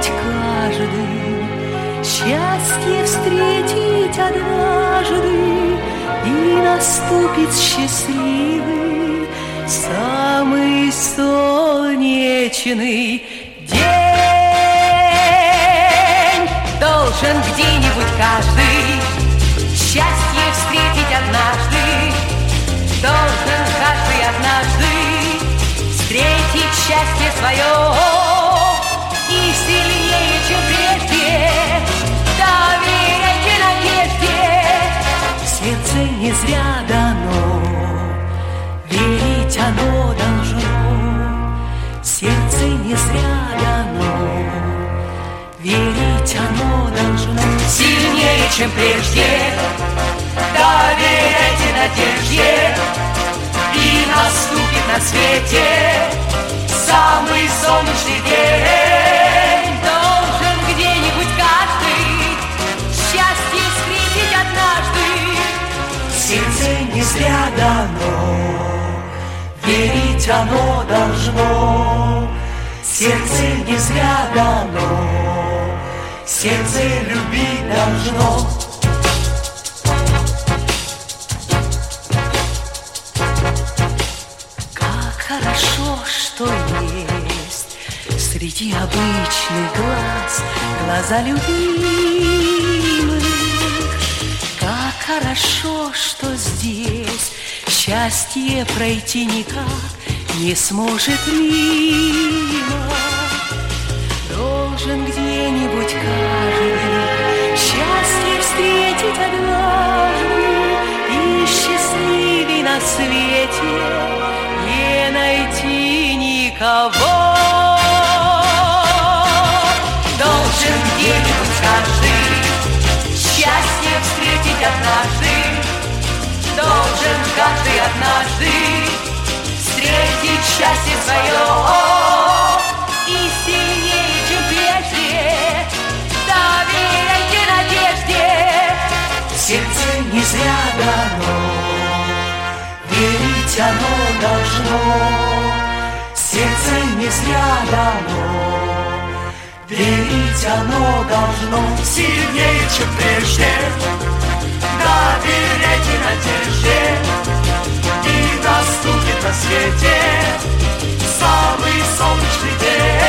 где-нибудь каждый счастье встретить однажды, и наступит счастливый, самый солнечный день. Должен где-нибудь каждый счастье встретить однажды, должен каждый однажды встретить счастье свое, и сильнее, чем прежде, доверяйте надежде. Сердце не зря дано, верить оно должно. Сердце не зря дано, верить оно должно. Сильнее, чем прежде, доверяйте надежде, и наступит на свете самый солнечный день. Должен где-нибудь каждый счастье встретить однажды. Сердце не зря дано, верить оно должно. Сердце не зря дано, сердце любить должно. Хорошо, что есть среди обычных глаз глаза любимых. Как хорошо, что здесь счастье пройти никак не сможет мимо. Должен где-нибудь каждый счастье встретить однажды, и счастливей на свете не найти никого. Должен где-нибудь каждый счастье встретить однажды, должен каждый однажды встретить счастье свое, и сильнее, чем прежде, доверяйте надежде. Сердце не зря дано, верить оно должно. Сердце не зря дано, верить оно должно. Сильнее, чем прежде, доверяйте надежде, и наступит на свете самый солнечный день.